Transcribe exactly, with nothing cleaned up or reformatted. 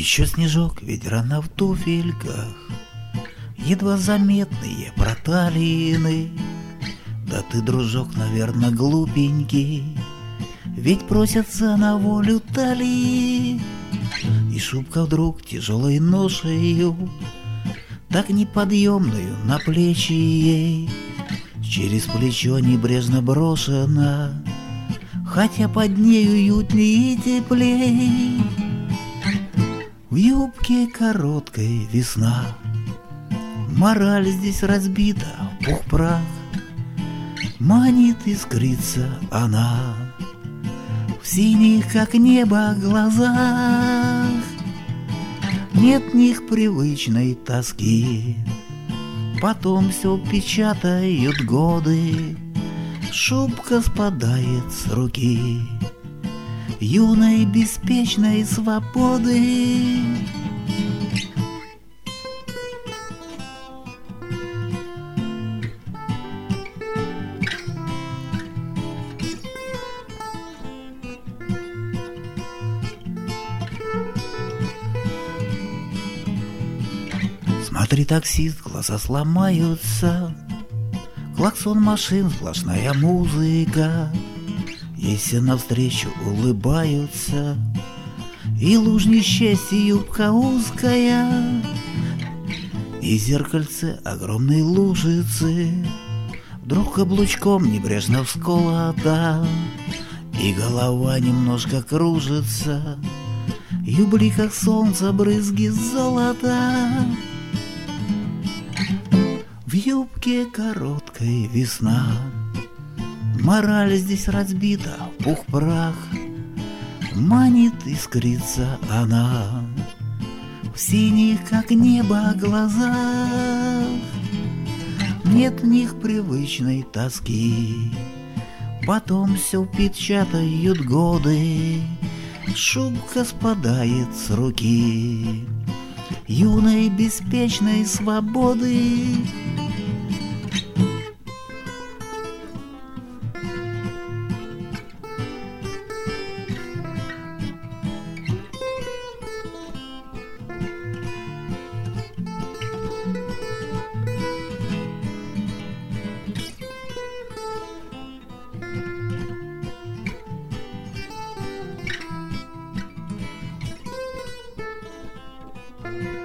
Еще снежок, ведь рано в туфельках, едва заметные проталины. Да ты, дружок, наверно, глупенький, ведь просятся на волю талии. И шубка вдруг тяжелой ношею, так неподъемную на плечи ей, через плечо небрежно брошена, хотя под ней уютнее и теплей. В юбке короткой весна, мораль здесь разбита в пух-прах, манит искрится она в синих, как небо, глазах. Нет в них привычной тоски, потом все печатают годы, шубка спадает с руки юной беспечной свободы. Смотри, таксист, глаза сломаются, клаксон машин, сплошная музыка. Ей все навстречу улыбаются, и лужнище юбка узкая, и зеркальце огромной лужицы вдруг каблучком небрежно всколота, и голова немножко кружится, и в бликах солнца брызги золота. В юбке короткой весна, мораль здесь разбита в пух-прах, манит искрится она в синих, как небо, глазах. Нет в них привычной тоски, потом все печатают годы, шубка спадает с руки юной беспечной свободы. Thank you.